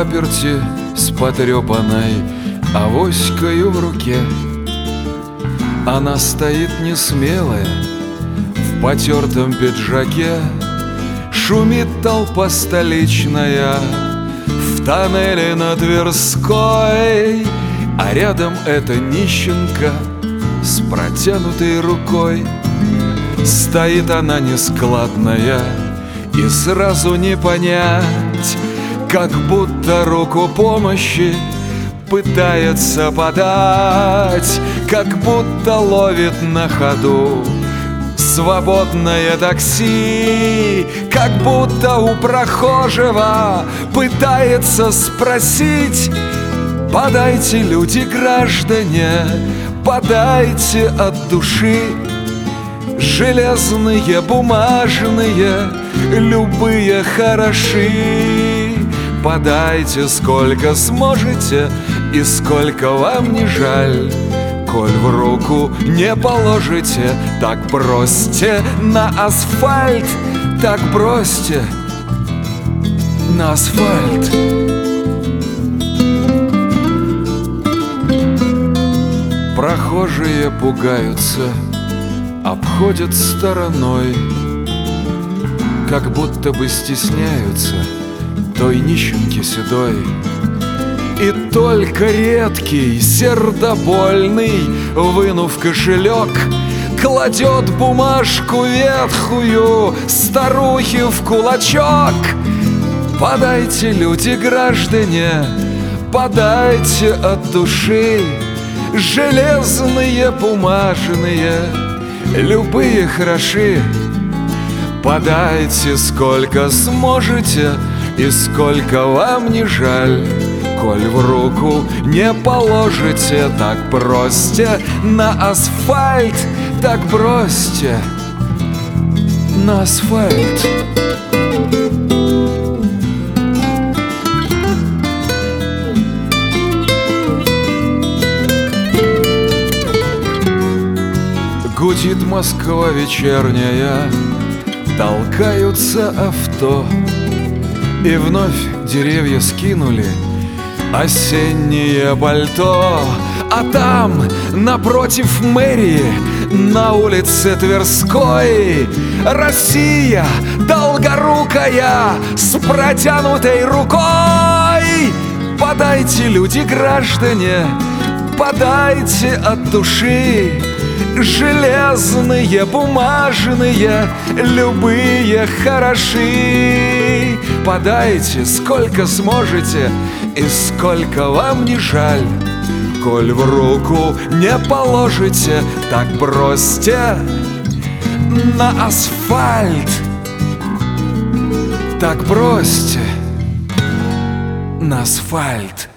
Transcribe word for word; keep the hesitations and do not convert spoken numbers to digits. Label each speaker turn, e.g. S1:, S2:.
S1: паперти с потрепанной авоською в руке. Она стоит несмелая в потертом пиджаке. Шумит толпа столичная в тоннеле на Тверской, а рядом эта нищенка с протянутой рукой. Стоит она нескладная, и сразу не понять, как будто руку помощи пытается подать, как будто ловит на ходу свободное такси, как будто у прохожего пытается спросить: подайте, люди, граждане, подайте от души. Железные, бумажные, любые хороши. Подайте сколько сможете и сколько вам не жаль. Коль в руку не положите, так бросьте на асфальт, так бросьте на асфальт. Прохожие пугаются, обходят стороной, как будто бы стесняются той нищенки седой. И только редкий, сердобольный, вынув кошелек, кладет бумажку ветхую старухе в кулачок. Подайте, люди, граждане, подайте от души. Железные, бумажные, любые хороши. Подайте сколько сможете и сколько вам не жаль. Коль в руку не положите, так бросьте на асфальт, так бросьте на асфальт. Гудит Москва вечерняя, толкаются авто, и вновь деревья скинули осеннее пальто. А там, напротив мэрии, на улице Тверской, Россия долгорукая с протянутой рукой. Подайте, люди, граждане, подайте от души. Железные, бумажные, любые хороши. Подайте сколько сможете и сколько вам не жаль. Коль в руку не положите, так бросьте на асфальт, так бросьте на асфальт.